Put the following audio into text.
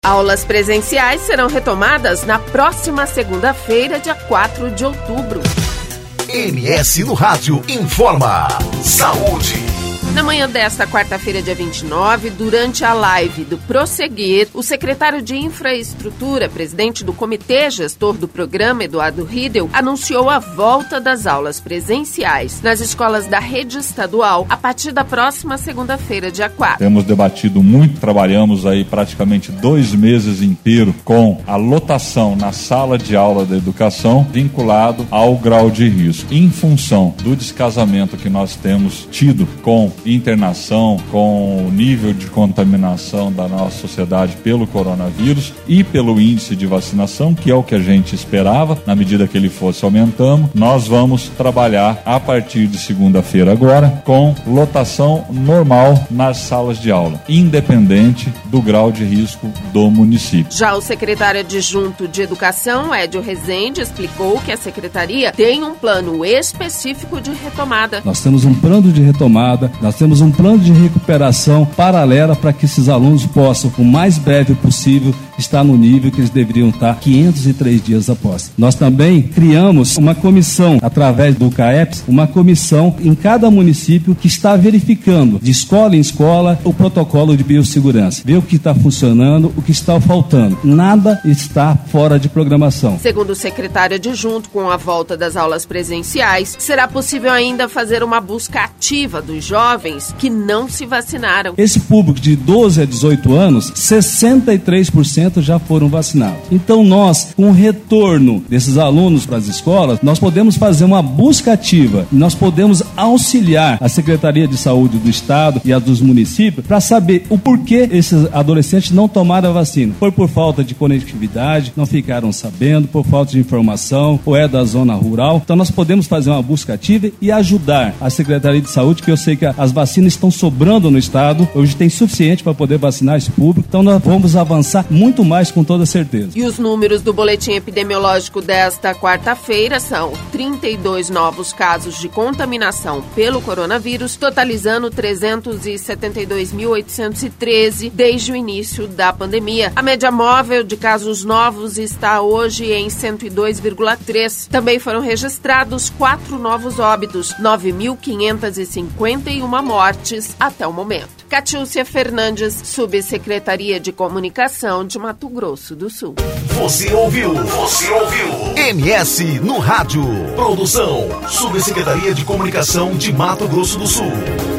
Aulas presenciais serão retomadas na próxima segunda-feira, dia 4 de outubro. MS no Rádio informa. Saúde. Na manhã desta quarta-feira, dia 29, durante a live do Prosseguir, o secretário de Infraestrutura, presidente do Comitê Gestor do Programa, Eduardo Riedel, anunciou a volta das aulas presenciais nas escolas da rede estadual a partir da próxima segunda-feira, dia 4. Temos debatido muito, trabalhamos aí praticamente 2 meses inteiros com a lotação na sala de aula da educação vinculado ao grau de risco. Em função do descasamento que nós temos tido com internação, com o nível de contaminação da nossa sociedade pelo coronavírus e pelo índice de vacinação, que é o que a gente esperava, na medida que ele fosse aumentando, nós vamos trabalhar a partir de segunda-feira agora com lotação normal nas salas de aula, independente do grau de risco do município. Já o secretário adjunto de Educação, Edio Rezende, explicou que a secretaria tem um plano específico de retomada. Nós temos um plano de retomada, nós temos um plano de recuperação paralela para que esses alunos possam, o mais breve possível, estar no nível que eles deveriam estar 503 dias após. Nós também criamos uma comissão, através do CAEPS, uma comissão em cada município que está verificando, de escola em escola, o protocolo de biossegurança. Ver o que está funcionando, o que está faltando. Nada está fora de programação. Segundo o secretário adjunto, com a volta das aulas presenciais, será possível ainda fazer uma busca ativa dos jovens que não se vacinaram. Esse público de 12 a 18 anos, 63% já foram vacinados. Então nós, com o retorno desses alunos para as escolas, nós podemos fazer uma busca ativa, nós podemos auxiliar a Secretaria de Saúde do Estado e a dos municípios para saber o porquê esses adolescentes não tomaram a vacina. Foi por falta de conectividade, não ficaram sabendo, por falta de informação, ou é da zona rural. Então nós podemos fazer uma busca ativa e ajudar a Secretaria de Saúde, que eu sei que as vacinas estão sobrando no estado, hoje tem suficiente para poder vacinar esse público, então nós vamos avançar muito mais com toda certeza. E os números do boletim epidemiológico desta quarta-feira são 32 novos casos de contaminação pelo coronavírus, totalizando 372.813 desde o início da pandemia. A média móvel de casos novos está hoje em 102,3. Também foram registrados 4 novos óbitos, 9.551 mortes até o momento. Catiúcia Fernandes, Subsecretaria de Comunicação de Mato Grosso do Sul. Você ouviu MS no Rádio. Produção, Subsecretaria de Comunicação de Mato Grosso do Sul.